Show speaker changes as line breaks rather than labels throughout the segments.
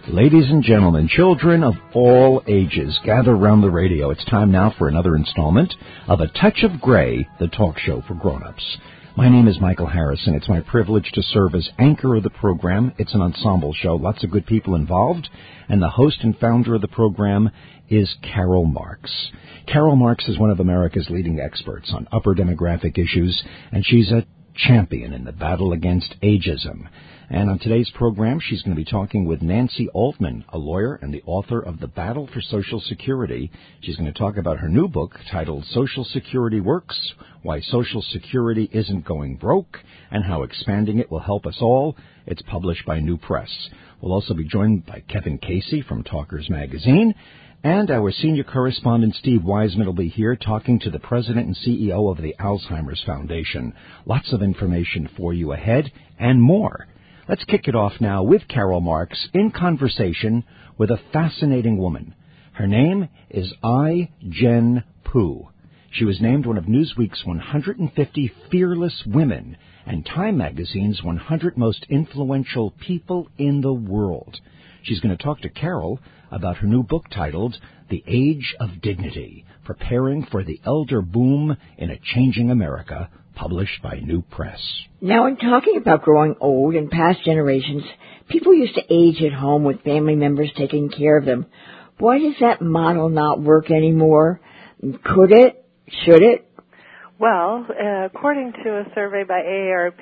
Ladies and gentlemen, children of all ages, gather around the radio. It's time now for another installment of A Touch of Gray, the talk show for grown-ups. My name is Michael Harrison. It's my privilege to serve as anchor of the program. It's an ensemble show, lots of good people involved, and the host and founder of the program is Carol Marks. Carol Marks is one of America's leading experts on upper demographic issues, and she's a champion in the battle against ageism. And on today's program, she's going to be talking with Nancy Altman, a lawyer and the author of The Battle for Social Security. She's going to talk about her new book titled Social Security Works, Why Social Security Isn't Going Broke, and How Expanding It Will Help Us All. It's published by New Press. We'll also be joined by Kevin Casey from Talkers Magazine. And our senior correspondent, Steve Wiseman, will be here talking to the president and CEO of the Alzheimer's Foundation. Lots of information for you ahead and more. Let's kick it off now with Carol Marks in conversation with a fascinating woman. Her name is Ai-jen Poo. She was named one of Newsweek's 150 Fearless Women and Time Magazine's 100 Most Influential People in the World. She's going to talk to Carol about her new book titled The Age of Dignity, Preparing for the Elder Boom in a Changing America, published by New Press.
Now, in talking about growing old in past generations, people used to age at home with family members taking care of them. Why does that model not work anymore? Could it? Should it?
Well, according to a survey by AARP,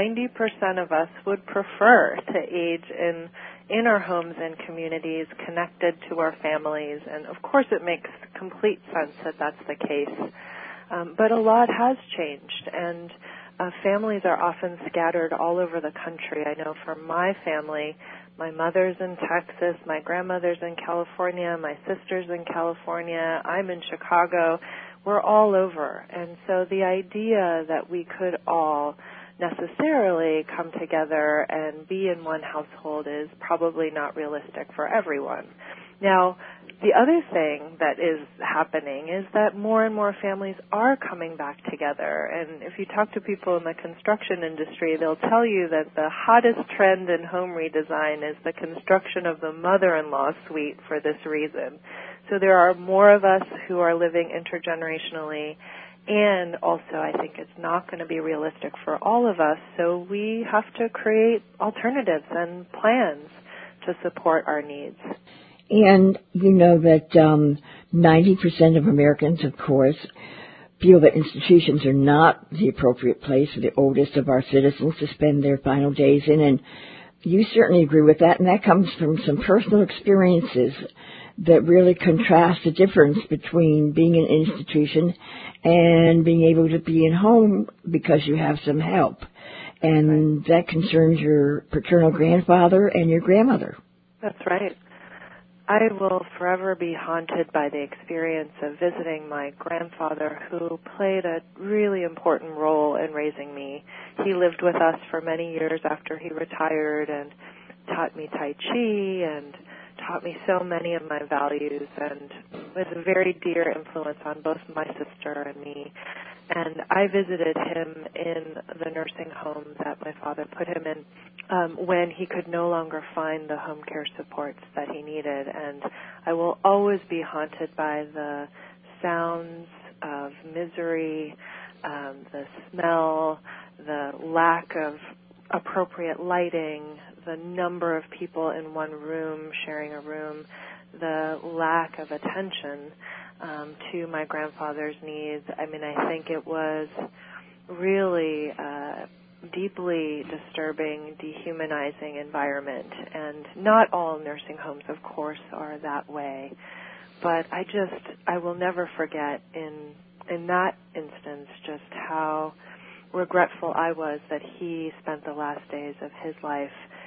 90% of us would prefer to age in our homes and communities connected to our families. And, of course, it makes complete sense that that's the case. But a lot has changed, and families are often scattered all over the country. I know for my family, my mother's in Texas, my grandmother's in California, my sister's in California, I'm in Chicago. We're all over. And so the idea that we could all necessarily come together and be in one household is probably not realistic for everyone. Now, the other thing that is happening is that more and more families are coming back together. And if you talk to people in the construction industry, they'll tell you that the hottest trend in home redesign is the construction of the mother-in-law suite for this reason. So there are more of us who are living intergenerationally, and also I think it's not going to be realistic for all of us, so we have to create alternatives and plans to support our needs.
And you know that 90% of Americans, of course, feel that institutions are not the appropriate place for the oldest of our citizens to spend their final days in. And you certainly agree with that, and that comes from some personal experiences that really contrast the difference between being in an institution and being able to be in home because you have some help. And that concerns your paternal grandfather and your grandmother.
That's right. I will forever be haunted by the experience of visiting my grandfather, who played a really important role in raising me. He lived with us for many years after he retired and taught me Tai Chi and taught me so many of my values, and was a very dear influence on both my sister and me. And I visited him in the nursing home that my father put him in when he could no longer find the home care supports that he needed. And I will always be haunted by the sounds of misery, the smell, the lack of appropriate lighting, the number of people in one room sharing a room, the lack of attention to my grandfather's needs. I mean, I think it was really deeply disturbing, dehumanizing environment. And not all nursing homes, of course, are that way. But I will never forget in that instance just how regretful I was that he spent the last days of his life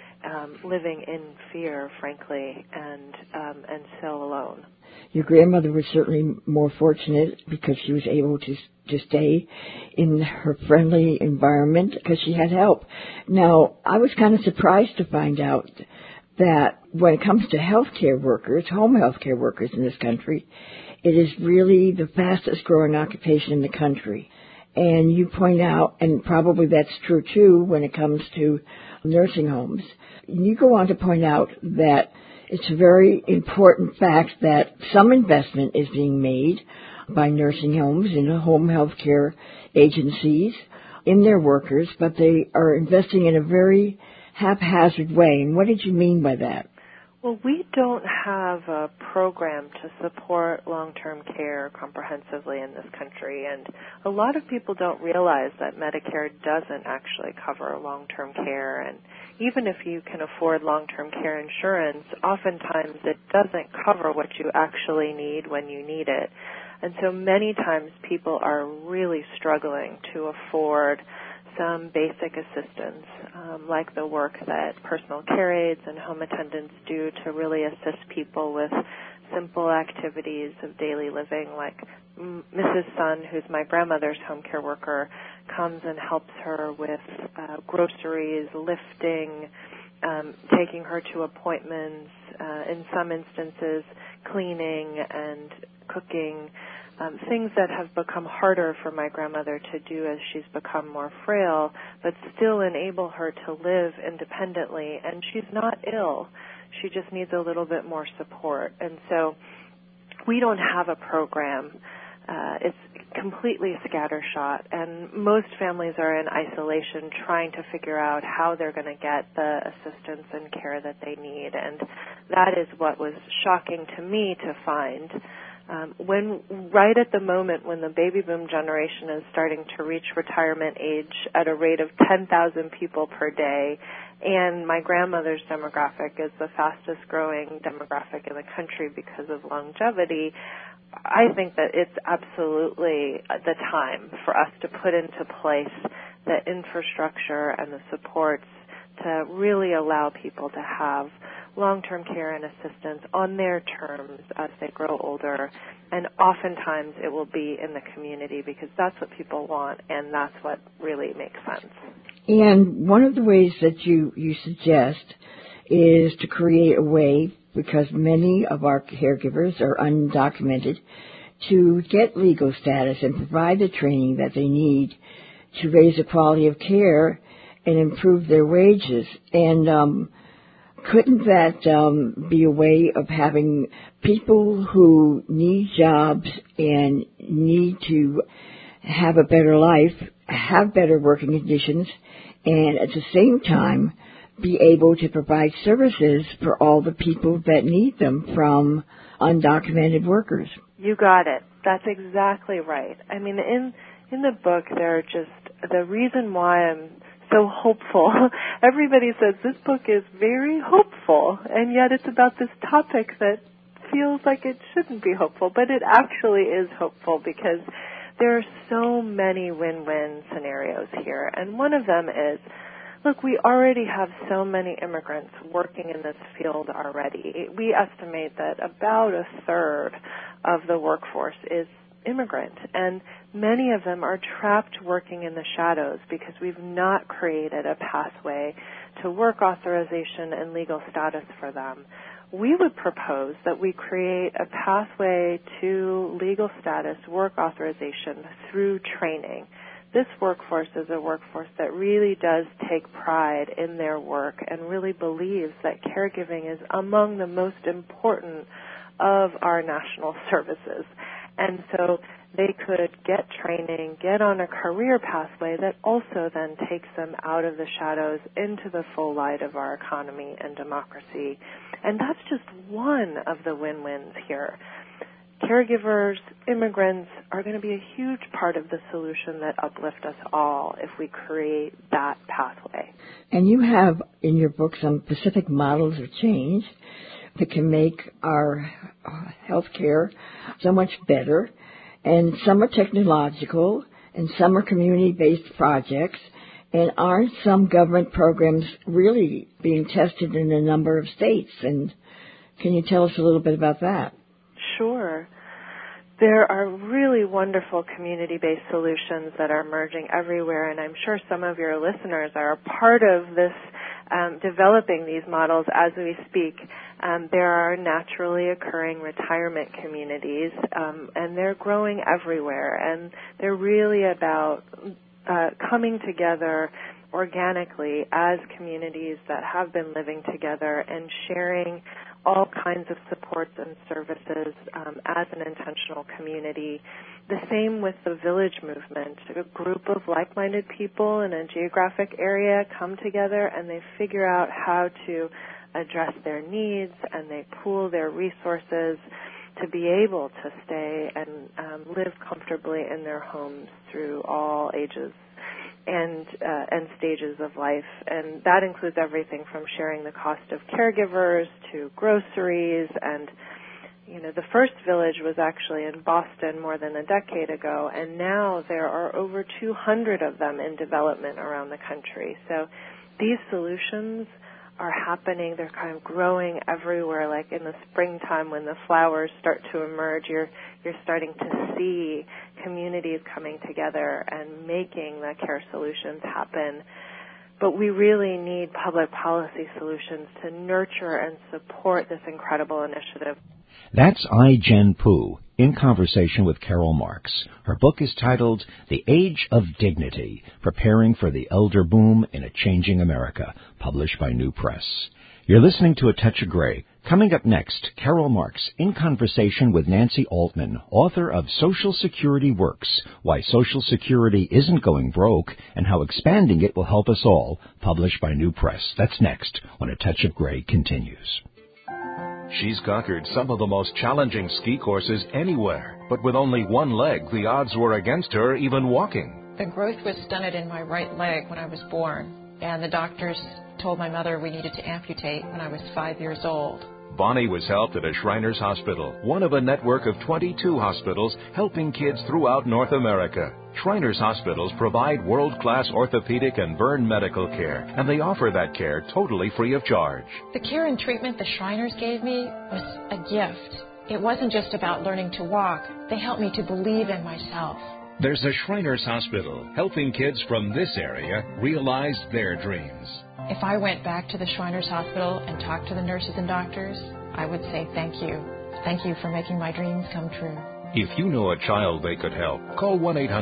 living in fear, frankly, and so alone.
Your grandmother was certainly more fortunate because she was able to stay in her friendly environment because she had help. Now, I was kind of surprised to find out that when it comes to healthcare workers, home healthcare workers in this country, it is really the fastest growing occupation in the country. And you point out, and probably that's true too when it comes to nursing homes, you go on to point out that It's a very important fact that some investment is being made by nursing homes and home health care agencies in their workers, but they are investing in a very haphazard way. And what did you mean by that?
Well, we don't have a program to support long-term care comprehensively in this country, and a lot of people don't realize that Medicare doesn't actually cover long-term care, and even if you can afford long-term care insurance, oftentimes it doesn't cover what you actually need when you need it. And so many times people are really struggling to afford some basic assistance, like the work that personal care aides and home attendants do to really assist people with simple activities of daily living, like Mrs. Sun, who's my grandmother's home care worker, comes and helps her with groceries, lifting, taking her to appointments, in some instances cleaning and cooking, things that have become harder for my grandmother to do as she's become more frail, but still enable her to live independently. And she's not ill. She just needs a little bit more support. And so we don't have a program. It's completely scattershot, and most families are in isolation trying to figure out how they're going to get the assistance and care that they need. And that is what was shocking to me to find. When right at the moment when the baby boom generation is starting to reach retirement age at a rate of 10,000 people per day, and my grandmother's demographic is the fastest growing demographic in the country because of longevity, I think that it's absolutely the time for us to put into place the infrastructure and the supports to really allow people to have long-term care and assistance on their terms as they grow older. And oftentimes it will be in the community because that's what people want and that's what really makes sense.
And one of the ways that you suggest is to create a way, because many of our caregivers are undocumented, to get legal status and provide the training that they need to raise the quality of care and improve their wages. And couldn't that be a way of having people who need jobs and need to have a better life, have better working conditions, and at the same time be able to provide services for all the people that need them from undocumented workers?
You got it. That's exactly right. I mean, in the book, there are just the reason why I'm so hopeful. Everybody says this book is very hopeful, and yet it's about this topic that feels like it shouldn't be hopeful, but it actually is hopeful because there are so many win-win scenarios here. And one of them is, look, we already have so many immigrants working in this field already. We estimate that about a third of the workforce is immigrant, and many of them are trapped working in the shadows because we've not created a pathway to work authorization and legal status for them. We would propose that we create a pathway to legal status, work authorization through training. This workforce is a workforce that really does take pride in their work and really believes that caregiving is among the most important of our national services. And so they could get training, get on a career pathway that also then takes them out of the shadows into the full light of our economy and democracy. And that's just one of the win-wins here. Caregivers, immigrants are going to be a huge part of the solution that uplift us all if we create that pathway.
And you have in your book some specific models of change that can make our health care so much better. And some are technological, and some are community-based projects. And aren't some government programs really being tested in a number of states? And can you tell us a little bit about that?
Sure. There are really wonderful community-based solutions that are emerging everywhere, and I'm sure some of your listeners are a part of this developing these models as we speak. There are naturally occurring retirement communities, and they're growing everywhere, and they're really about coming together organically as communities that have been living together and sharing all kinds of supports and services as an intentional community. The same with the village movement. A group of like-minded people in a geographic area come together and they figure out how to address their needs, and they pool their resources to be able to stay and live comfortably in their homes through all ages and stages of life. And that includes everything from sharing the cost of caregivers to groceries. And, you know, the first village was actually in Boston more than a decade ago, and now there are over 200 of them in development around the country. So these solutions are happening. They're kind of growing everywhere. Like in the springtime when the flowers start to emerge, you're starting to see communities coming together and making the care solutions happen. But we really need public policy solutions to nurture and support this incredible initiative.
That's I-Jen Poo in conversation with Carol Marks. Her book is titled The Age of Dignity, Preparing for the Elder Boom in a Changing America, published by New Press. You're listening to A Touch of Gray. Coming up next, Carol Marks in conversation with Nancy Altman, author of Social Security Works, Why Social Security Isn't Going Broke and How Expanding It Will Help Us All, published by New Press. That's next when A Touch of Gray continues.
She's conquered some of the most challenging ski courses anywhere, but with only one leg, the odds were against her even walking.
The growth was stunted in my right leg when I was born, and the doctors told my mother we needed to amputate when I was 5 years old.
Bonnie was helped at a Shriners Hospital, one of a network of 22 hospitals helping kids throughout North America. Shriners Hospitals provide world-class orthopedic and burn medical care, and they offer that care totally free of charge.
The care and treatment the Shriners gave me was a gift. It wasn't just about learning to walk. They helped me to believe in myself.
There's a Shriners Hospital helping kids from this area realize their dreams.
If I went back to the Shriners Hospital and talked to the nurses and doctors, I would say thank you. Thank you for making my dreams come true.
If you know a child they could help, call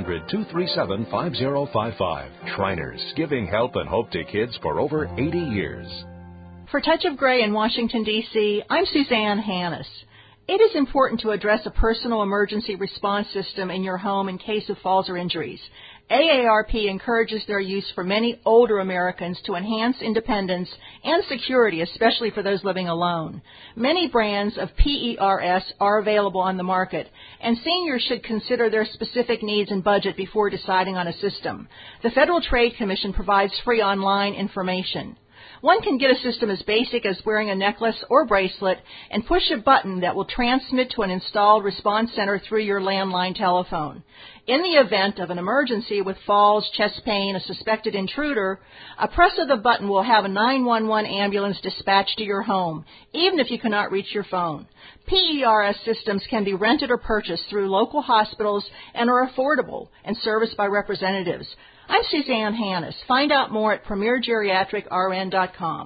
1-800-237-5055. Shriners, giving help and hope to kids for over 80 years.
For Touch of Gray in Washington, D.C., I'm Suzanne Hannis. It is important to address a personal emergency response system in your home in case of falls or injuries. AARP encourages their use for many older Americans to enhance independence and security, especially for those living alone. Many brands of PERS are available on the market, and seniors should consider their specific needs and budget before deciding on a system. The Federal Trade Commission provides free online information. One can get a system as basic as wearing a necklace or bracelet and push a button that will transmit to an installed response center through your landline telephone. In the event of an emergency with falls, chest pain, a suspected intruder, a press of the button will have a 911 ambulance dispatched to your home, even if you cannot reach your phone. PERS systems can be rented or purchased through local hospitals and are affordable and serviced by representatives. I'm Suzanne Hannis. Find out more at premiergeriatricrn.com.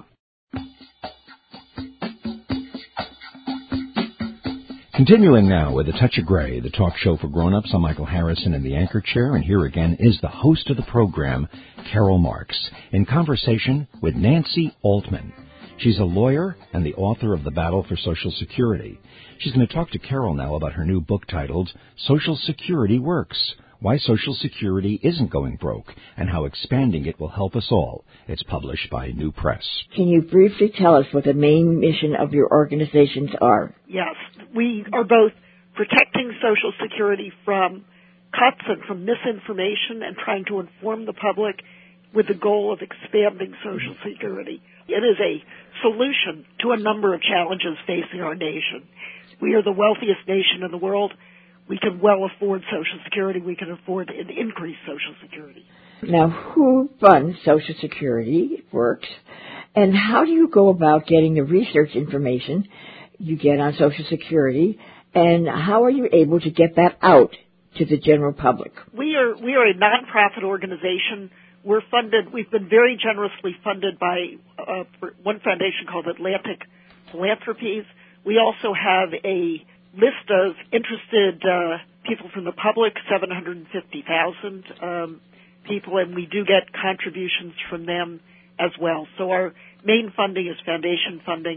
Continuing now with A Touch of Gray, the talk show for grown-ups. I'm Michael Harrison in the anchor chair, and here again is the host of the program, Carol Marks, in conversation with Nancy Altman. She's a lawyer and the author of The Battle for Social Security. She's going to talk to Carol now about her new book titled Social Security Works, Why Social Security Isn't Going Broke and How Expanding It Will Help Us All. It's published by New Press.
Can you briefly tell us what the main mission of your organizations are?
Yes. We are both protecting Social Security from cuts and from misinformation and trying to inform the public with the goal of expanding Social Security. It is a solution to a number of challenges facing our nation. We are the wealthiest nation in the world. We can well afford Social Security. We can afford an increased Social Security.
Now, who funds Social Security Works, and how do you go about getting the research information you get on Social Security, and how are you able to get that out to the general public?
We are a nonprofit organization. We've been very generously funded by one foundation called Atlantic Philanthropies. We also have a list of interested people from the public, 750,000 people, and we do get contributions from them as well. So our main funding is foundation funding.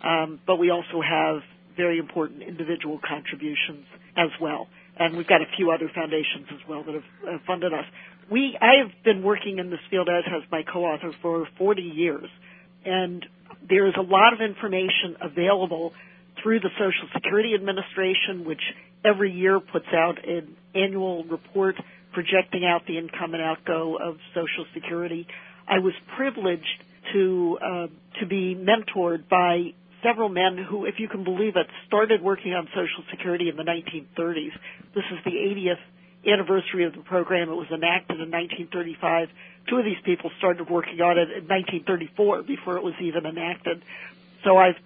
but we also have very important individual contributions as well. And we've got a few other foundations as well that have funded us. I have been working in this field, as has my co-author, for 40 years. And there is a lot of information available through the Social Security Administration, which every year puts out an annual report projecting out the income and outgo of Social Security. I was privileged to be mentored by several men who, if you can believe it, started working on Social Security in the 1930s. This is the 80th anniversary of the program. It was enacted in 1935. Two of these people started working on it in 1934 before it was even enacted. So I've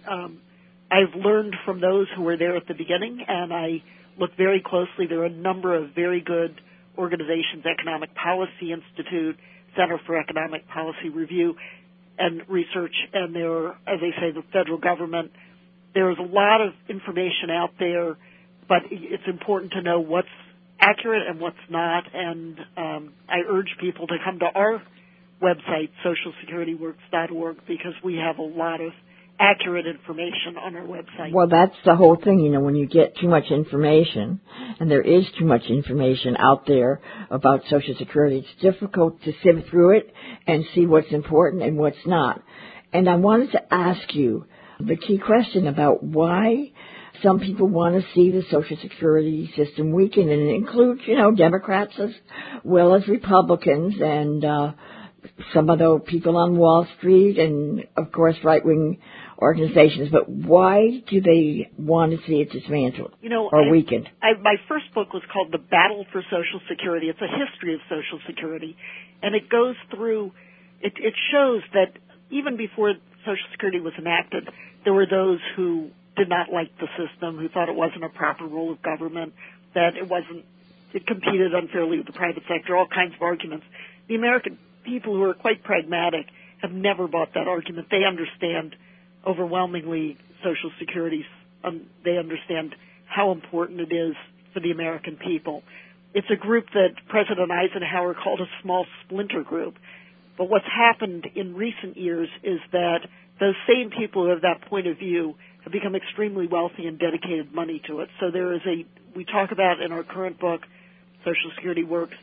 learned from those who were there at the beginning, and I look very closely. There are a number of very good organizations, Economic Policy Institute, Center for Economic Policy Review and Research, and there are, as I say, the federal government. There is a lot of information out there, but it's important to know what's accurate and what's not, and I urge people to come to our website, socialsecurityworks.org, because we have a lot of accurate information on our website.
Well, that's the whole thing, when you get too much information, and there is too much information out there about Social Security, it's difficult to sift through it and see what's important and what's not. And I wanted to ask you the key question about why some people want to see the Social Security system weakened, and it includes, Democrats as well as Republicans and some of the people on Wall Street and, of course, right-wing organizations. But why do they want to see it dismantled or weakened?
My first book was called The Battle for Social Security. It's a history of Social Security, and it goes through, it shows that even before Social Security was enacted, there were those who did not like the system, who thought it wasn't a proper role of government, that it competed unfairly with the private sector, all kinds of arguments. The American people, who are quite pragmatic, have never bought that argument. They understand overwhelmingly Social Security. They understand how important it is for the American people. It's a group that President Eisenhower called a small splinter group. But what's happened in recent years is that those same people who have that point of view have become extremely wealthy and dedicated money to it. So we talk about in our current book, Social Security Works,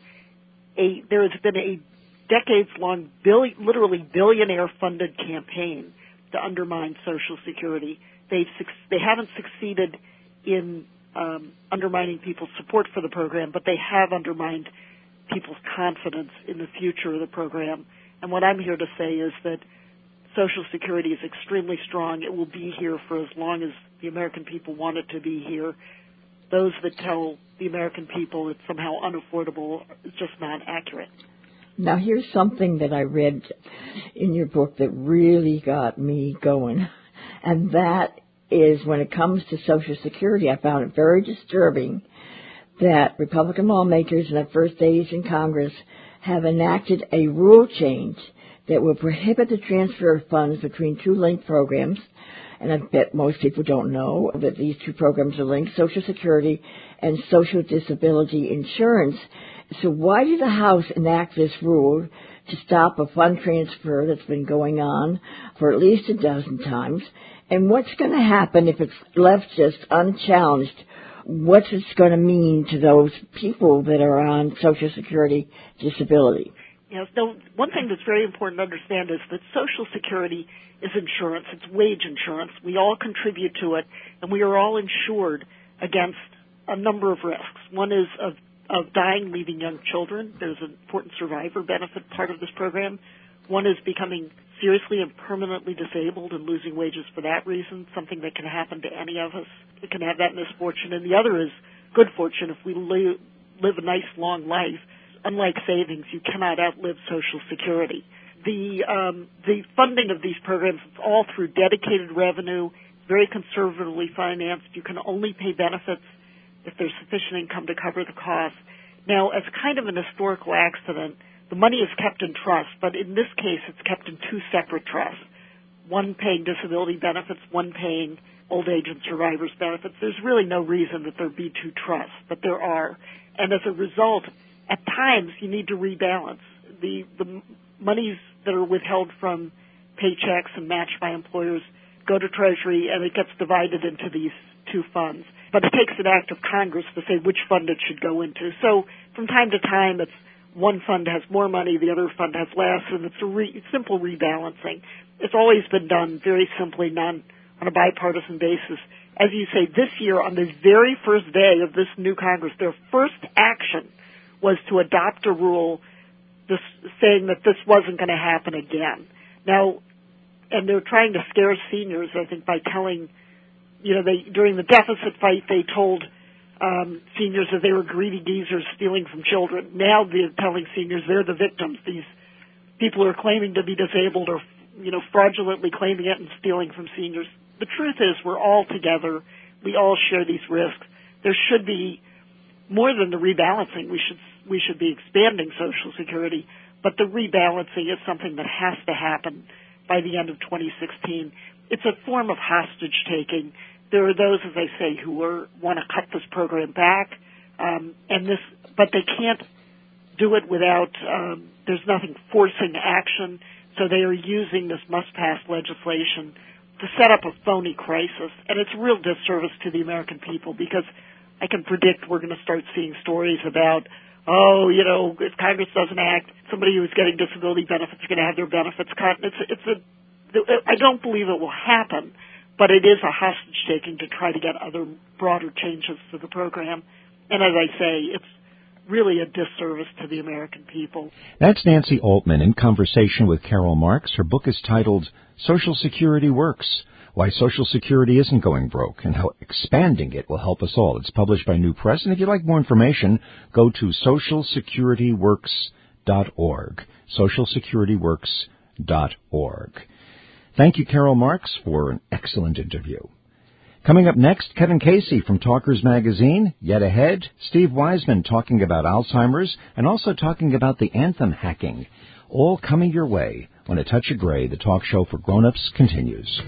there has been a decades-long, literally billionaire-funded campaign to undermine Social Security. They haven't succeeded in undermining people's support for the program, but they have undermined people's confidence in the future of the program. And what I'm here to say is that Social Security is extremely strong. It will be here for as long as the American people want it to be here. Those that tell the American people it's somehow unaffordable is just not accurate.
Now, here's something that I read in your book that really got me going, and that is when it comes to Social Security, I found it very disturbing that Republican lawmakers in their first days in Congress have enacted a rule change that will prohibit the transfer of funds between two linked programs. And I bet most people don't know that these two programs are linked, Social Security and Social Disability Insurance. So why did the House enact this rule to stop a fund transfer that's been going on for at least a dozen times? And what's going to happen if it's left just unchallenged? What's it going to mean to those people that are on Social Security disability?
Yes, one thing that's very important to understand is that Social Security is insurance. It's wage insurance. We all contribute to it, and we are all insured against a number of risks. One is of dying, leaving young children. There's an important survivor benefit part of this program. One is becoming seriously and permanently disabled and losing wages for that reason, something that can happen to any of us. It can have that misfortune. And the other is good fortune. If we live a nice, long life, unlike savings, you cannot outlive Social Security. The funding of these programs is all through dedicated revenue, very conservatively financed. You can only pay benefits if there's sufficient income to cover the cost. Now, as kind of an historical accident, the money is kept in trust, but in this case, it's kept in two separate trusts, one paying disability benefits, one paying old age and survivors benefits. There's really no reason that there be two trusts, but there are. And as a result, at times, you need to rebalance. The monies that are withheld from paychecks and matched by employers go to Treasury, and it gets divided into these two funds. But it takes an act of Congress to say which fund it should go into. So from time to time, it's one fund has more money, the other fund has less, and it's a simple rebalancing. It's always been done very simply, on a bipartisan basis. As you say, this year, on the very first day of this new Congress, their first action was to adopt a rule saying that this wasn't going to happen again. Now, and they're trying to scare seniors, I think, by telling, during the deficit fight, they told seniors that they were greedy geezers stealing from children. Now they're telling seniors they're the victims. These people who are claiming to be disabled or, fraudulently claiming it and stealing from seniors. The truth is we're all together. We all share these risks. There should be more than the rebalancing. We should be expanding Social Security, but the rebalancing is something that has to happen by the end of 2016. It's a form of hostage taking. There are those, as I say, who want to cut this program back, but they can't do it without. There's nothing forcing action, so they are using this must-pass legislation to set up a phony crisis, and it's a real disservice to the American people because I can predict we're going to start seeing stories about, if Congress doesn't act, somebody who's getting disability benefits is going to have their benefits cut. I don't believe it will happen, but it is a hostage taking to try to get other broader changes to the program. And as I say, it's really a disservice to the American people.
That's Nancy Altman in conversation with Carol Marks. Her book is titled Social Security Works, Why Social Security Isn't Going Broke and How Expanding It Will Help Us All. It's published by New Press. And if you'd like more information, go to socialsecurityworks.org, socialsecurityworks.org. Thank you, Carol Marks, for an excellent interview. Coming up next, Kevin Casey from Talkers Magazine. Yet ahead, Steve Wiseman talking about Alzheimer's and also talking about the anthem hacking. All coming your way when A Touch of Gray, the talk show for grown-ups, continues.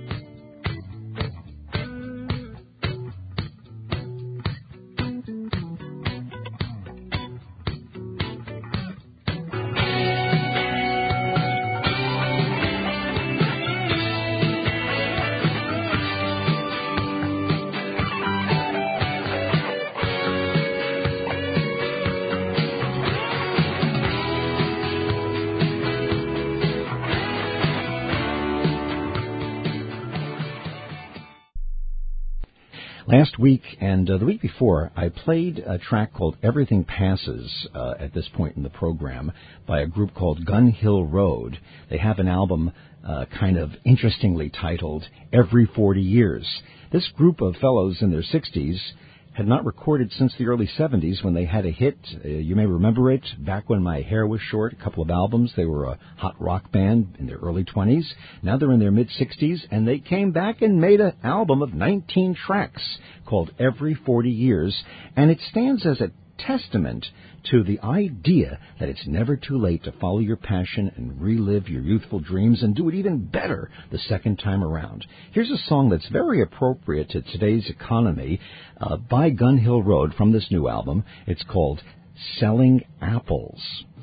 Last week and the week before, I played a track called Everything Passes at this point in the program by a group called Gun Hill Road. They have an album kind of interestingly titled Every 40 Years. This group of fellows in their 60s had not recorded since the early 70s when they had a hit. You may remember it back when My Hair Was Short, a couple of albums. They were a hot rock band in their early 20s. Now they're in their mid-60s, and they came back and made an album of 19 tracks called Every 40 Years, and it stands as a testament to the idea that it's never too late to follow your passion and relive your youthful dreams and do it even better the second time around. Here's a song that's very appropriate to today's economy by Gun Hill Road from this new album. It's called Selling Apples.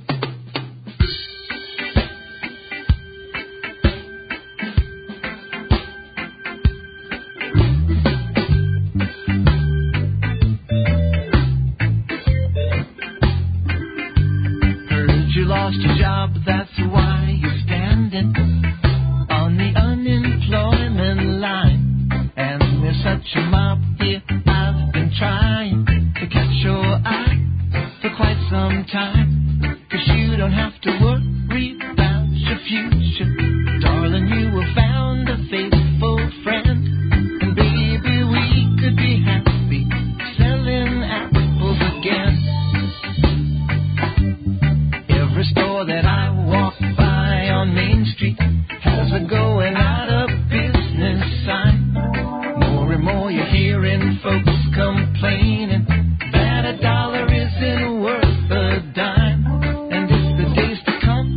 Your job, that's why you're standing on the unemployment line. And there's such a mob here, I've been trying to catch your eye for quite some time. 'Cause you don't have to worry about your future, darling, you have found a faithful friend. And baby, we could be happy selling apples again. Every store that I walk by on Main Street has a going out of business sign. More and more you're hearing folks complaining that $1 isn't worth a dime. And it's the days to come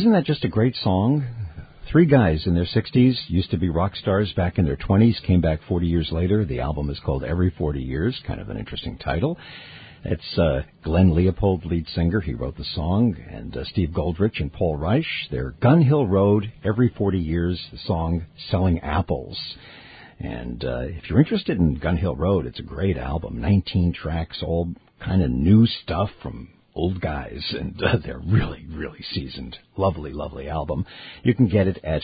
Isn't that just a great song? 3 guys in their 60s, used to be rock stars back in their 20s, came back 40 years later. The album is called Every 40 Years, kind of an interesting title. It's Glenn Leopold, lead singer. He wrote the song, and Steve Goldrich and Paul Reich. They're Gun Hill Road, Every 40 Years, the song Selling Apples. And if you're interested in Gun Hill Road, it's a great album, 19 tracks, all kind of new stuff from old guys, and they're really, really seasoned. Lovely, lovely album. You can get it at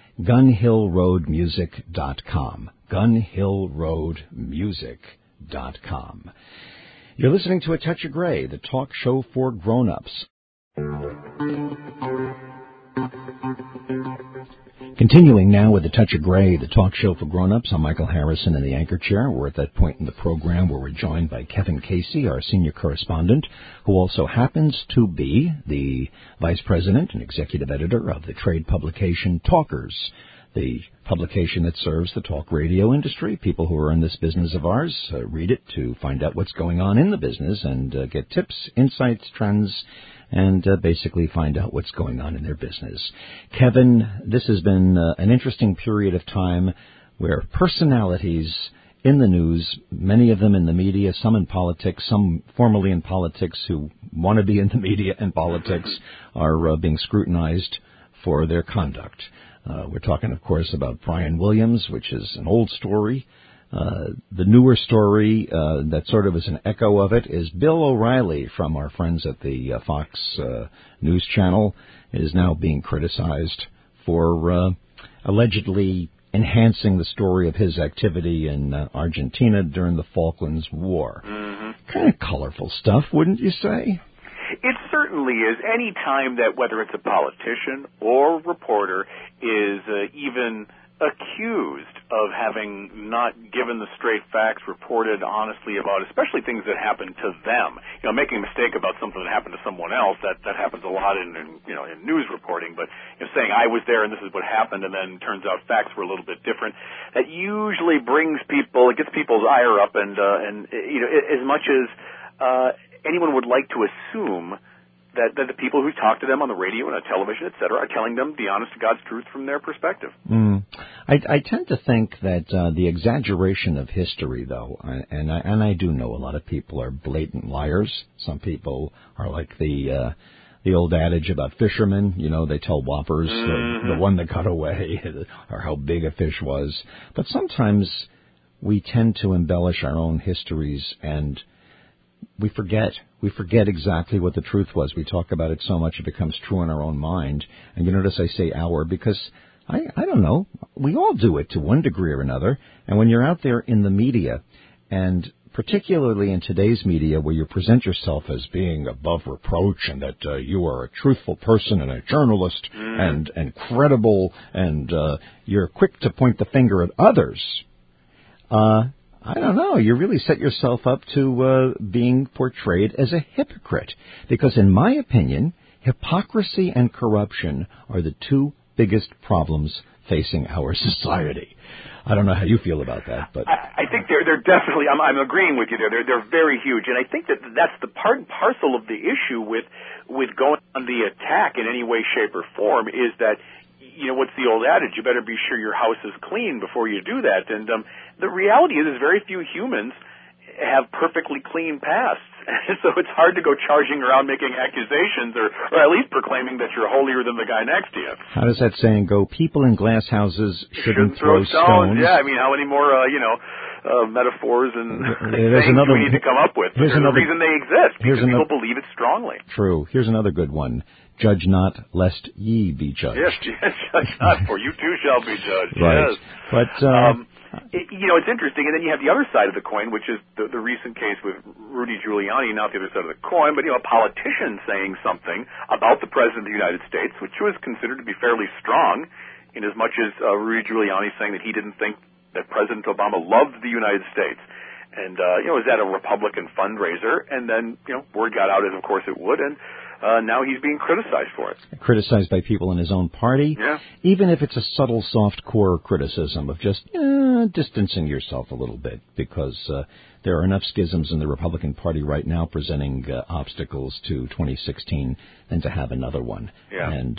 GunHillRoadMusic.com. GunHillRoadMusic.com. You're listening to A Touch of Gray, the talk show for grown-ups. Continuing now with A Touch of Gray, the talk show for grown-ups. I'm Michael Harrison in the anchor chair. We're at that point in the program where we're joined by Kevin Casey, our senior correspondent, who also happens to be the vice president and executive editor of the trade publication Talkers, the publication that serves the talk radio industry. People who are in this business of ours read it to find out what's going on in the business and get tips, insights, trends, and basically find out what's going on in their business. Kevin, this has been an interesting period of time where personalities in the news, many of them in the media, some in politics, some formerly in politics who want to be in the media and politics, are being scrutinized for their conduct. We're talking, of course, about Brian Williams, which is an old story. The newer story that sort of is an echo of it is Bill O'Reilly from our friends at the Fox News Channel is now being criticized for allegedly enhancing the story of his activity in Argentina during the Falklands War. Mm-hmm. Kind of colorful stuff, wouldn't you say?
It certainly is. Any time that whether it's a politician or reporter is even accused of having not given the straight facts, reported honestly about, especially things that happen to them. You know, making a mistake about something that happened to someone else, that happens a lot in news reporting, but saying I was there and this is what happened, and then turns out facts were a little bit different. That usually it gets people's ire up, and as much as anyone would like to assume that the people who talk to them on the radio and on television, et cetera, are telling them the honest to God's truth from their perspective.
I tend to think that the exaggeration of history, though, and I do know a lot of people are blatant liars. Some people are like the old adage about fishermen. They tell whoppers, the one that got away, or how big a fish was. But sometimes we tend to embellish our own histories, and we forget exactly what the truth was. We talk about it so much it becomes true in our own mind. And you notice I say our because, I don't know, we all do it to one degree or another. And when you're out there in the media, and particularly in today's media where you present yourself as being above reproach and that you are a truthful person and a journalist and credible and you're quick to point the finger at others, I don't know. You really set yourself up to being portrayed as a hypocrite. Because in my opinion, hypocrisy and corruption are the 2 biggest problems facing our society. I don't know how you feel about that, but
I think they're definitely. I'm agreeing with you there. They're very huge, and I think that's the part and parcel of the issue with going on the attack in any way, shape, or form is that. What's the old adage? You better be sure your house is clean before you do that. And the reality is very few humans have perfectly clean pasts. So it's hard to go charging around making accusations or at least proclaiming that you're holier than the guy next to you.
How does that saying go? People in glass houses shouldn't throw stones.
Yeah, how many more, metaphors and things do we need to come up with? There's a reason they exist, because people believe it strongly.
True. Here's another good one. Judge not, lest ye be judged.
Yes, judge not, for you too shall be judged.
Right.
Yes.
But
it's interesting, and then you have the other side of the coin, which is the recent case with Rudy Giuliani, not the other side of the coin, but a politician saying something about the President of the United States, which was considered to be fairly strong, in as much as Rudy Giuliani saying that he didn't think that President Obama loved the United States. And, was that a Republican fundraiser? And then, word got out, as of course it would, and now he's being criticized for it.
Criticized by people in his own party?
Yeah.
Even if it's a subtle, soft core criticism of just distancing yourself a little bit, because there are enough schisms in the Republican Party right now presenting obstacles to 2016 than to have another one.
Yeah.
And,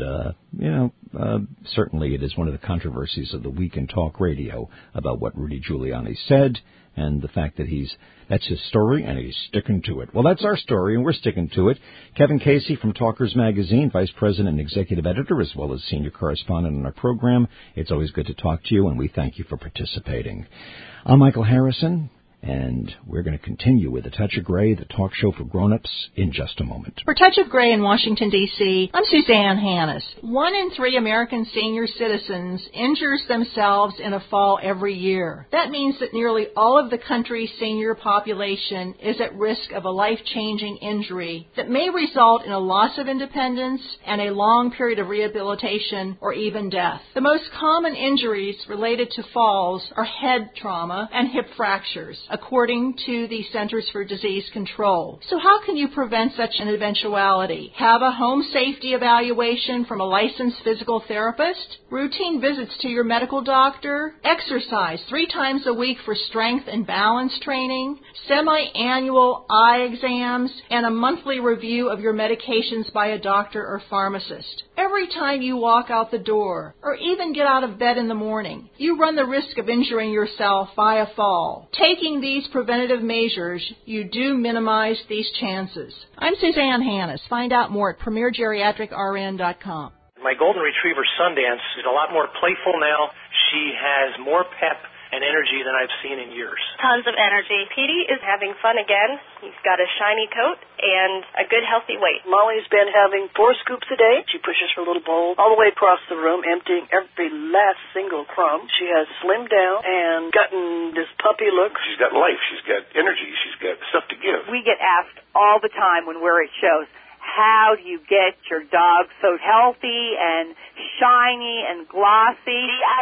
certainly it is one of the controversies of the week in talk radio about what Rudy Giuliani said and the fact that that's his story and he's sticking to it. Well, that's our story and we're sticking to it. Kevin Casey from Talkers Magazine, Vice President and Executive Editor, as well as Senior Correspondent on our program. It's always good to talk to you and we thank you for participating. I'm Michael Harrison. And we're going to continue with A Touch of Gray, the talk show for grown-ups, in just a moment.
For Touch of Gray in Washington, D.C., I'm Suzanne Hannis. 1 in 3 American senior citizens injures themselves in a fall every year. That means that nearly all of the country's senior population is at risk of a life-changing injury that may result in a loss of independence and a long period of rehabilitation or even death. The most common injuries related to falls are head trauma and hip fractures, according to the Centers for Disease Control. So how can you prevent such an eventuality? Have a home safety evaluation from a licensed physical therapist? Routine visits to your medical doctor? Exercise 3 times a week for strength and balance training? Semi-annual eye exams? And a monthly review of your medications by a doctor or pharmacist? Every time you walk out the door, or even get out of bed in the morning, you run the risk of injuring yourself by a fall. Taking these preventative measures, you do minimize these chances. I'm Suzanne Hannis. Find out more at premiergeriatricrn.com.
My golden retriever, Sundance, is a lot more playful now. She has more pep and energy than I've seen in years.
Tons of energy. Petey is having fun again. He's got a shiny coat and a good healthy weight.
Molly's been having 4 scoops a day. She pushes her little bowl all the way across the room, emptying every last single crumb. She has slimmed down and gotten this puppy look.
She's got life. She's got energy. She's got stuff to give.
We get asked all the time when we're at shows, how do you get your dog so healthy and shiny and glossy?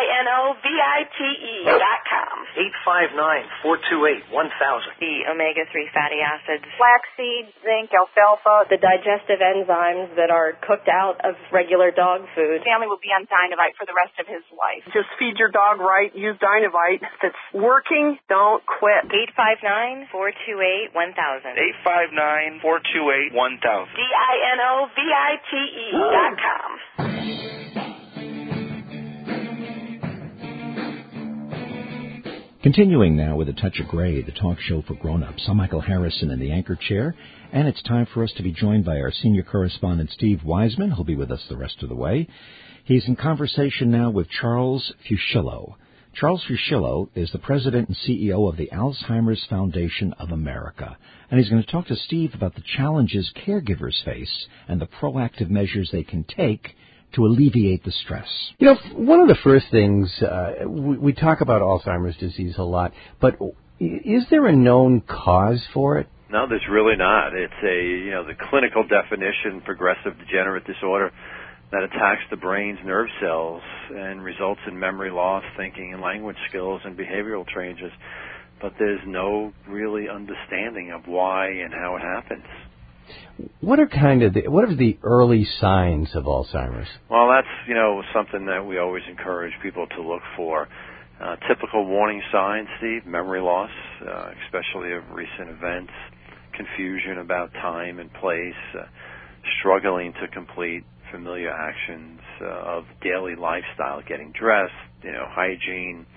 DINOVITE.com.
859-428-1000.
The omega-3 fatty acids,
flaxseed, zinc, alfalfa,
the digestive enzymes that are cooked out of regular dog food.
Family will be on Dinovite for the rest of his life.
Just feed your dog right. Use Dinovite. If it's working, don't quit.
859-428-1000.
859-428-1000.
DINOVITE.com.
Continuing now with A Touch of Gray, the talk show for grown-ups. I'm Michael Harrison in the anchor chair, and it's time for us to be joined by our senior correspondent, Steve Wiseman. He'll be with us the rest of the way. He's in conversation now with Charles Fuschillo. Charles Fuschillo is the president and CEO of the Alzheimer's Foundation of America, and he's going to talk to Steve about the challenges caregivers face and the proactive measures they can take to alleviate the stress.
You know, one of the first things, we talk about Alzheimer's disease a lot, but is there a known cause for it?
No, there's really not. It's the clinical definition, progressive degenerative disorder that attacks the brain's nerve cells and results in memory loss, thinking and language skills, and behavioral changes. But there's no really understanding of why and how it happens.
What are the early signs of Alzheimer's?
Well, that's, something that we always encourage people to look for. Typical warning signs, Steve: memory loss, especially of recent events, confusion about time and place, struggling to complete familiar actions of daily lifestyle, getting dressed, hygiene,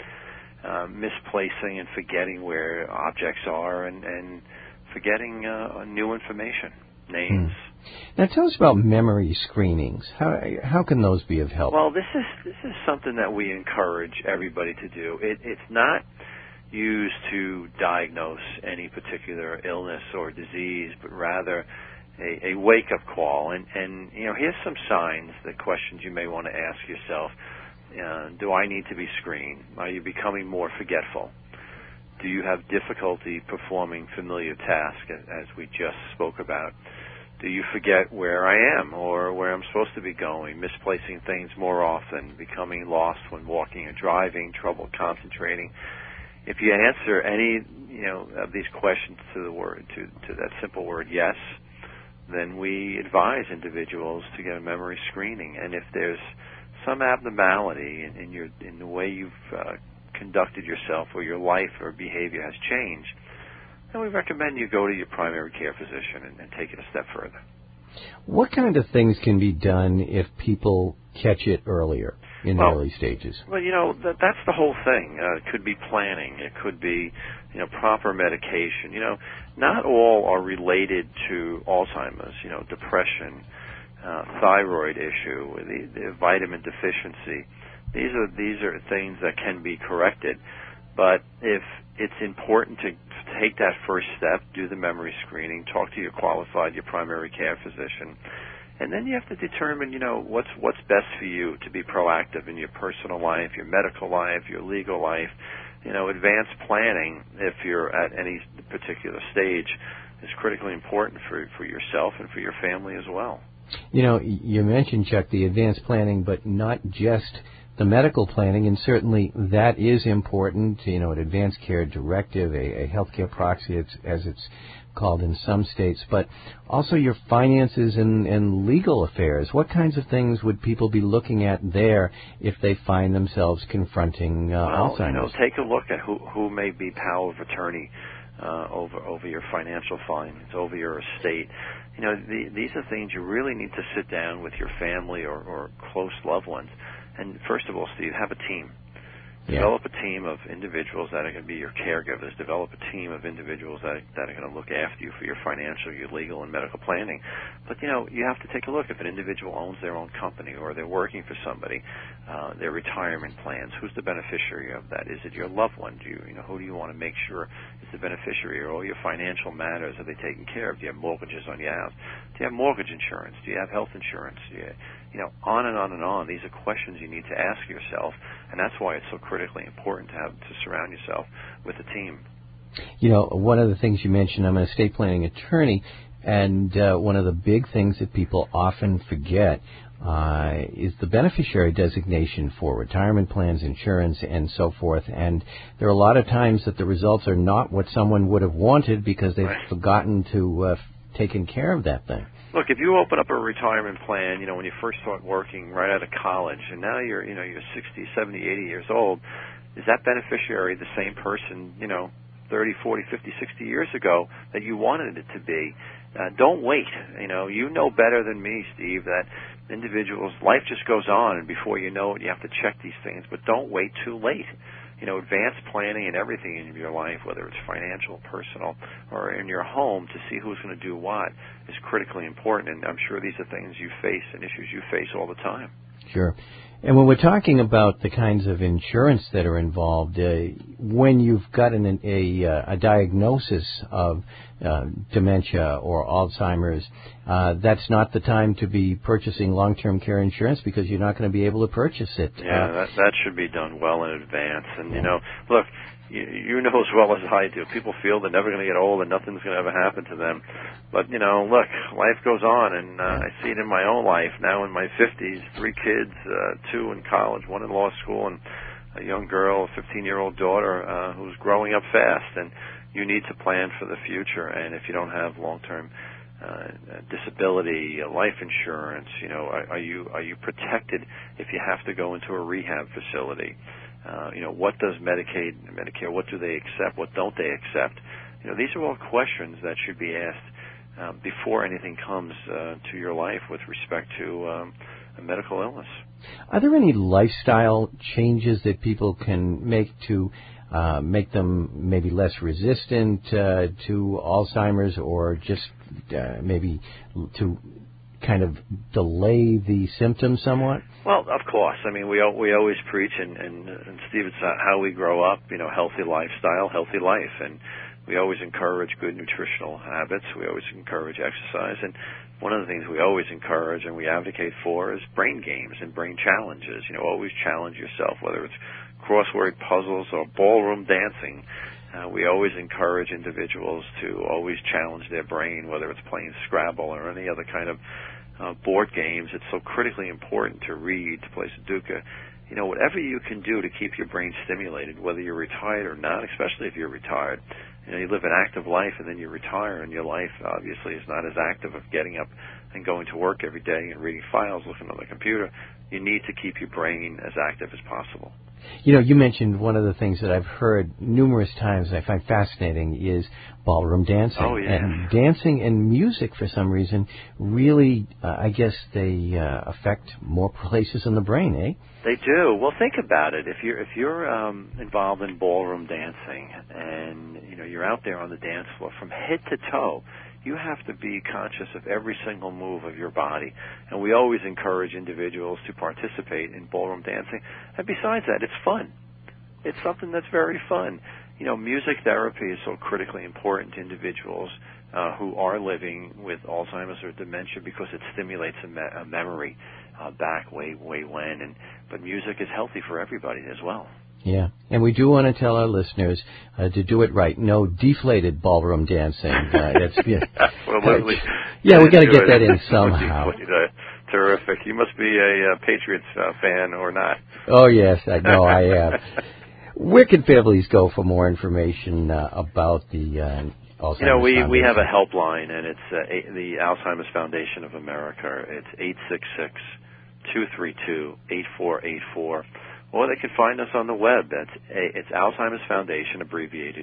misplacing and forgetting where objects are, and forgetting new information, names.
Now tell us about memory screenings. How can those be of help?
Well, this is something that we encourage everybody to do. It's not used to diagnose any particular illness or disease, but rather a wake-up call. And here's some signs, the questions you may want to ask yourself. Do I need to be screened? Are you becoming more forgetful? Do you have difficulty performing familiar tasks, as we just spoke about? Do you forget where I am or where I'm supposed to be going, misplacing things more often, becoming lost when walking or driving, trouble concentrating? If you answer any, of these questions to that simple word yes, then we advise individuals to get a memory screening. And if there's some abnormality in the way you've conducted yourself, or your life or behavior has changed, then we recommend you go to your primary care physician and take it a step further.
What kind of things can be done if people catch it earlier in the early stages?
Well, that's the whole thing. It could be planning. It could be, proper medication. Not all are related to Alzheimer's, depression, thyroid issue, the vitamin deficiency. These are things that can be corrected. But if it's important to take that first step, do the memory screening, talk to your primary care physician, and then you have to determine, what's best for you to be proactive in your personal life, your medical life, your legal life. Advanced planning, if you're at any particular stage, is critically important for yourself and for your family as well.
You mentioned, Chuck, the advanced planning, but not just the medical planning, and certainly that is important, an advanced care directive, a healthcare proxy, as it's called in some states, but also your finances and legal affairs. What kinds of things would people be looking at there if they find themselves confronting Alzheimer's?
Take a look at who may be power of attorney over your financial finance, over your estate. These are things you really need to sit down with your family or close loved ones. And first of all, Steve, have a team. Develop a team of individuals that are going to be your caregivers. Develop a team of individuals that are going to look after you for your financial, your legal, and medical planning. But, you have to take a look. If an individual owns their own company or they're working for somebody, their retirement plans, who's the beneficiary of that? Is it your loved one? Who do you want to make sure is the beneficiary? Or all your financial matters, are they taken care of? Do you have mortgages on your house? Do you have mortgage insurance? Do you have health insurance? On and on and on. These are questions you need to ask yourself, and that's why it's so critically important to surround yourself with a team.
One of the things you mentioned, I'm an estate planning attorney, and one of the big things that people often forget is the beneficiary designation for retirement plans, insurance, and so forth. And there are a lot of times that the results are not what someone would have wanted because they've forgotten to taken care of that thing.
Look, if you open up a retirement plan, when you first start working right out of college, and now you're 60, 70, 80 years old, is that beneficiary the same person, 30, 40, 50, 60 years ago that you wanted it to be? Don't wait. You know better than me, Steve, that individuals, life just goes on, and before you know it, you have to check these things, but don't wait too late. Advanced planning in everything in your life, whether it's financial, personal, or in your home, to see who's going to do what is critically important. And I'm sure these are things you face and issues you face all the time.
Sure. And when we're talking about the kinds of insurance that are involved, when you've got a diagnosis of dementia or Alzheimer's, that's not the time to be purchasing long-term care insurance because you're not going to be able to purchase it.
Yeah, that should be done well in advance. And, look, you know as well as I do, people feel they're never going to get old and nothing's going to ever happen to them. But, look, life goes on, and I see it in my own life now in my 50s, 3 kids, 2 in college, 1 in law school, and a young girl, a 15-year-old daughter who's growing up fast. And you need to plan for the future. And if you don't have long-term disability, life insurance, are you protected if you have to go into a rehab facility? What does Medicaid and Medicare, what do they accept? What don't they accept? These are all questions that should be asked before anything comes to your life with respect to a medical illness.
Are there any lifestyle changes that people can make to make them maybe less resistant to Alzheimer's, or just maybe to kind of delay the symptoms somewhat?
Well, of course. I mean, we always preach, and Steve, it's how we grow up, healthy lifestyle, healthy life. And we always encourage good nutritional habits. We always encourage exercise. And one of the things we always encourage and we advocate for is brain games and brain challenges. Always challenge yourself, whether it's crossword puzzles or ballroom dancing. We always encourage individuals to always challenge their brain, whether it's playing Scrabble or any other kind of board games. It's so critically important to read, to play Sudoku. Whatever you can do to keep your brain stimulated, whether you're retired or not, especially if you're retired. You live an active life and then you retire, and your life obviously is not as active of getting up and going to work every day and reading files, looking on the computer. You need to keep your brain as active as possible.
You know, you mentioned one of the things that I've heard numerous times and I find fascinating is ballroom dancing.
Oh, yeah.
And dancing and music, for some reason, really, I guess they affect more places in the brain, eh?
They do. Well, think about it. If you're involved in ballroom dancing and, you know, you're out there on the dance floor from head to toe, you have to be conscious of every single move of your body. And we always encourage individuals to participate in ballroom dancing. And besides that, it's fun. It's something that's very fun. You know, music therapy is so critically important to individuals who are living with Alzheimer's or dementia because it stimulates a memory back way when. But music is healthy for everybody as well.
Yeah, and we do want to tell our listeners to do it right. No deflated ballroom dancing.
Well,
yeah, we got to get that in somehow.
Terrific. You must be a Patriots fan or not.
Oh, yes, I know I am. Where can families go for more information about the Alzheimer's Foundation?
We have a helpline, and it's the Alzheimer's Foundation of America. It's 866-232-8484. Or they can find us on the web. It's Alzheimer's Foundation, abbreviated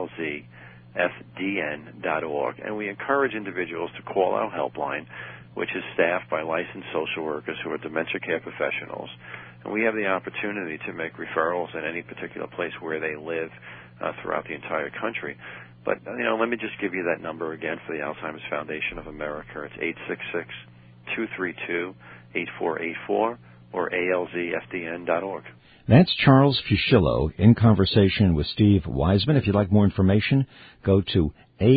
ALZFDN.org. And we encourage individuals to call our helpline, which is staffed by licensed social workers who are dementia care professionals. And we have the opportunity to make referrals in any particular place where they live throughout the entire country. But, you know, let me just give you that number again for the Alzheimer's Foundation of America. It's 866-232-8484. or ALZFDN.org.
That's Charles Fuschillo in conversation with Steve Wiseman. If you'd like more information, go to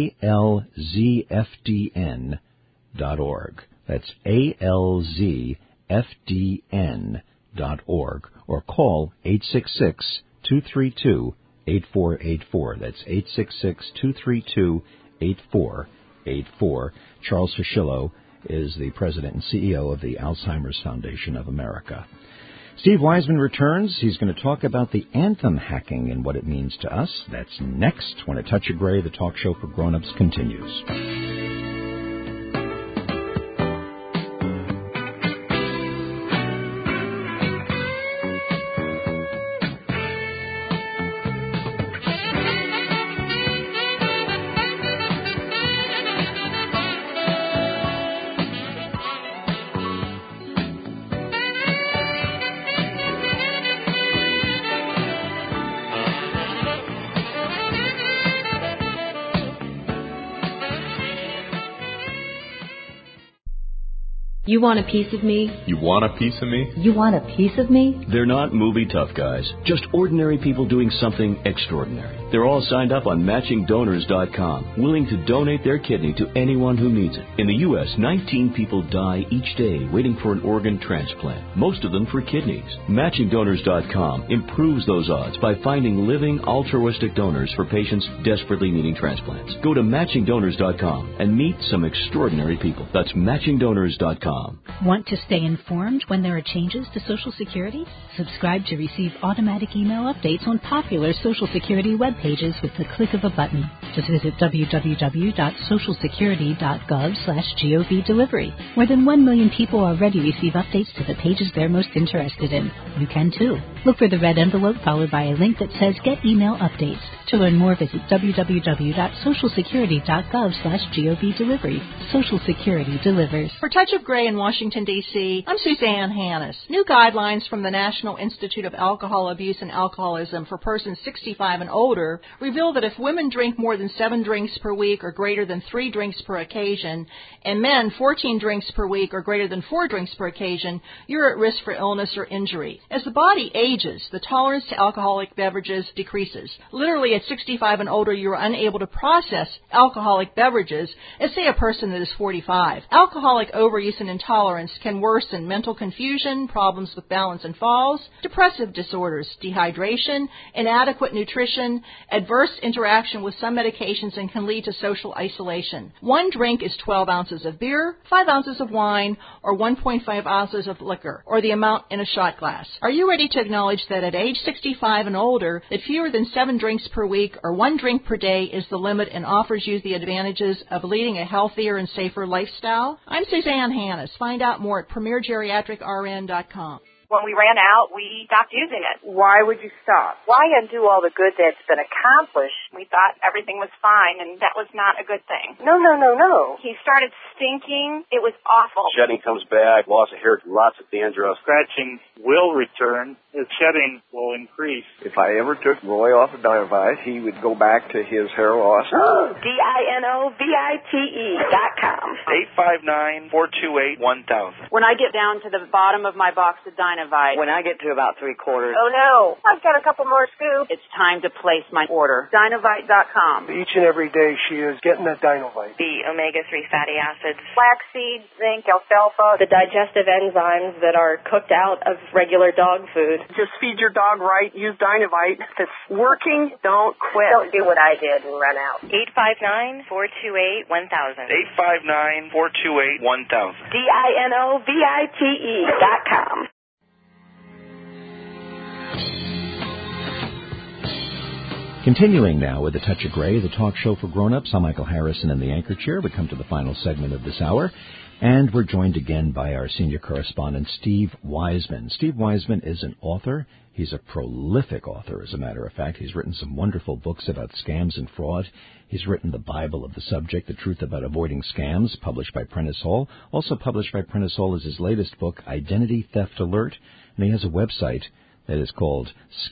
ALZFDN.org. That's ALZFDN.org. Or call 866-232-8484. That's 866-232-8484. Charles Fuschillo is the president and CEO of the Alzheimer's Foundation of America. Steve Wiseman returns. He's going to talk about the anthem hacking and what it means to us. That's next when A Touch of Gray, the talk show for grown-ups, continues.
You want a piece of me?
You want a piece of me?
You want a piece of me?
They're not movie tough guys, just ordinary people doing something extraordinary. They're all signed up on MatchingDonors.com, willing to donate their kidney to anyone who needs it. In the U.S., 19 people die each day waiting for an organ transplant, most of them for kidneys. MatchingDonors.com improves those odds by finding living altruistic donors for patients desperately needing transplants. Go to MatchingDonors.com and meet some extraordinary people. That's MatchingDonors.com.
Want to stay informed when there are changes to Social Security? Subscribe to receive automatic email updates on popular Social Security web pages with the click of a button. Just visit www.socialsecurity.gov/GOV delivery. More than 1 million people already receive updates to the pages they're most interested in. You can too. Look for the red envelope followed by a link that says Get Email Updates. To learn more, visit www.socialsecurity.gov/GOV delivery. Social Security delivers.
For Touch of Gray in Washington, D.C., I'm Suzanne Hannis. New guidelines from the National Institute of Alcohol Abuse and Alcoholism for persons 65 and older reveal that if women drink more than 7 drinks per week or greater than 3 drinks per occasion, and men 14 drinks per week or greater than 4 drinks per occasion, you're at risk for illness or injury. As the body ages, the tolerance to alcoholic beverages decreases. Literally, at 65 and older, you are unable to process alcoholic beverages as, say, a person that is 45. Alcoholic overuse and intolerance can worsen mental confusion, problems with balance and falls, depressive disorders, dehydration, inadequate nutrition, adverse interaction with some medications, and can lead to social isolation. 1 drink is 12 ounces of beer, 5 ounces of wine, or 1.5 ounces of liquor, or the amount in a shot glass. Are you ready to acknowledge that at age 65 and older, that fewer than 7 drinks per week or 1 drink per day is the limit and offers you the advantages of leading a healthier and safer lifestyle? I'm Suzanne Hannis. Find out more at PremierGeriatricRN.com.
When we ran out, we stopped using it.
Why would you stop?
Why undo all the good that's been accomplished? We thought everything was fine, and that was not a good thing.
No.
He started stinking. It was awful.
Shedding comes back, loss of hair, lots of dandruff.
Scratching will return. His shedding will increase.
If I ever took Roy off of Dinovite, he would go back to his hair loss.
DINOVITE.com.
859-428-1000.
When I get down to the bottom of my box of Dinovite.
When I get to about 3/4.
Oh no, I've got a couple more scoops. It's time to place my order. Dinovite.com.
Each and every day she is getting that Dinovite.
The omega-3 fatty acids,
Flaxseed, zinc, alfalfa.
the digestive enzymes that are cooked out of regular dog food.
Just feed your dog right. Use Dinovite. If it's working, don't quit.
Don't do what I did and run out. 859-428-1000.
859-428-1000.
DINOVITE.com.
Continuing now with A Touch of Gray, the talk show for grown-ups. I'm Michael Harrison in the anchor chair. We come to the final segment of this hour, and we're joined again by our senior correspondent, Steve Wiseman. Steve Wiseman is an author. He's a prolific author, as a matter of fact. He's written some wonderful books about scams and fraud. He's written the Bible of the subject, The Truth About Avoiding Scams, published by Prentice Hall. Also published by Prentice Hall is his latest book, Identity Theft Alert, and he has a website that is called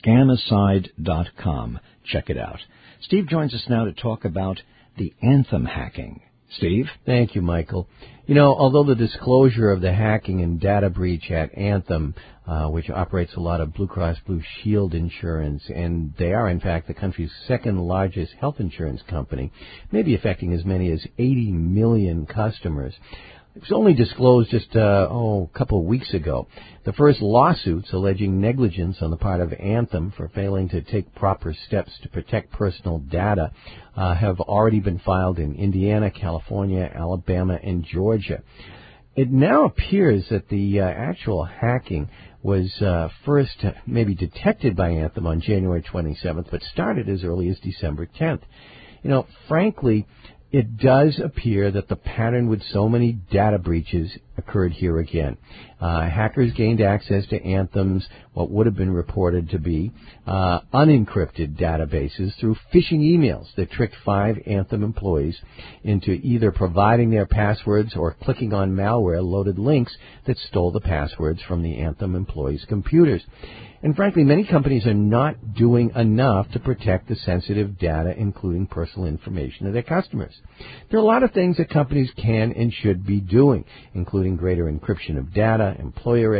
scamicide.com. Check it out. Steve joins us now to talk about the Anthem hacking. Steve?
Thank you, Michael. You know, although the disclosure of the hacking and data breach at Anthem, which operates a lot of Blue Cross Blue Shield insurance, and they are, in fact, the country's second largest health insurance company, may be affecting as many as 80 million customers. It was only disclosed just a couple of weeks ago. The first lawsuits alleging negligence on the part of Anthem for failing to take proper steps to protect personal data have already been filed in Indiana, California, Alabama, and Georgia. It now appears that the actual hacking was first maybe detected by Anthem on January 27th, but started as early as December 10th. You know, frankly, it does appear that the pattern with so many data breaches occurred here again. Hackers gained access to Anthem's, what would have been reported to be, unencrypted databases through phishing emails that tricked 5 Anthem employees into either providing their passwords or clicking on malware-loaded links that stole the passwords from the Anthem employees' computers. And frankly, many companies are not doing enough to protect the sensitive data, including personal information of their customers. There are a lot of things that companies can and should be doing, including greater encryption of data, employee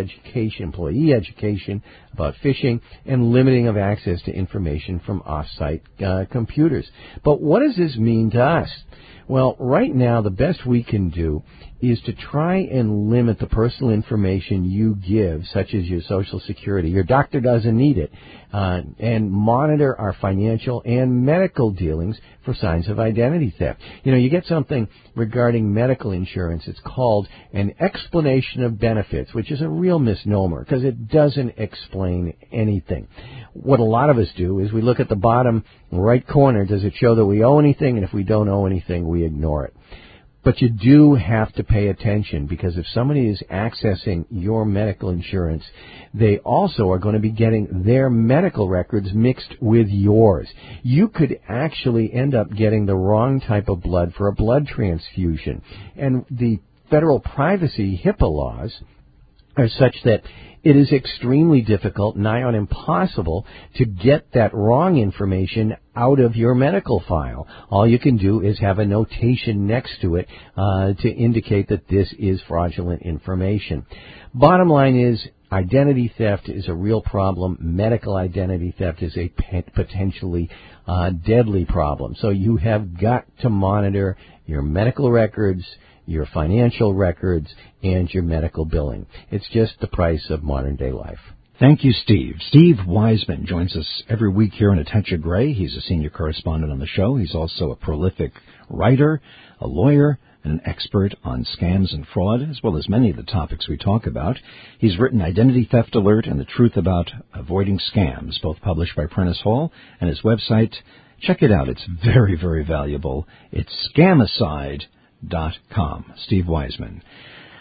education about phishing, and limiting of access to information from off-site computers. But what does this mean to us? Well, right now, the best we can do is to try and limit the personal information you give, such as your Social Security. Your doctor doesn't need it. And monitor our financial and medical dealings for signs of identity theft. You know, you get something regarding medical insurance. It's called an explanation of benefits, which is a real misnomer because it doesn't explain anything. What a lot of us do is we look at the bottom right corner. Does it show that we owe anything? And if we don't owe anything, we ignore it. But you do have to pay attention, because if somebody is accessing your medical insurance, they also are going to be getting their medical records mixed with yours. You could actually end up getting the wrong type of blood for a blood transfusion. And the federal privacy HIPAA laws are such that it is extremely difficult, nigh on impossible, to get that wrong information out of your medical file. All you can do is have a notation next to it to indicate that this is fraudulent information. Bottom line is, identity theft is a real problem. Medical identity theft is a potentially deadly problem. So you have got to monitor your medical records, your financial records, and your medical billing. It's just the price of modern-day life.
Thank you, Steve. Steve Wiseman joins us every week here on A Touch of Gray. He's a senior correspondent on the show. He's also a prolific writer, a lawyer, and an expert on scams and fraud, as well as many of the topics we talk about. He's written Identity Theft Alert and The Truth About Avoiding Scams, both published by Prentice Hall, and his website. Check it out. It's very, very valuable. It's scamicide.com. Steve Wiseman.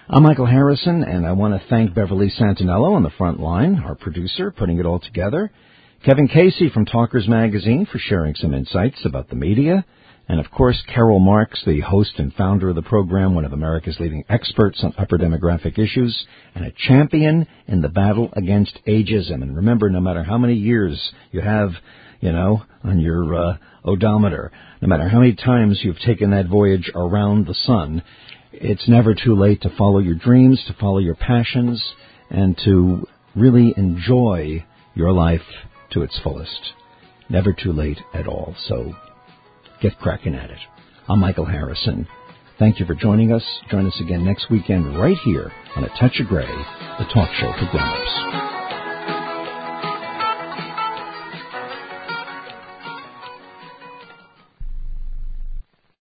I'm Michael Harrison, and I want to thank Beverly Santinello on the front line, our producer, putting it all together. Kevin Casey from Talkers Magazine for sharing some insights about the media. And, of course, Carol Marks, the host and founder of the program, one of America's leading experts on upper demographic issues, and a champion in the battle against ageism. And remember, no matter how many years you have, on your odometer, no matter how many times you've taken that voyage around the sun, it's never too late to follow your dreams, to follow your passions, and to really enjoy your life to its fullest. Never too late at all. So get cracking at it. I'm Michael Harrison. Thank you for joining us. Join us again next weekend right here on A Touch of Gray, the talk show for grown-ups.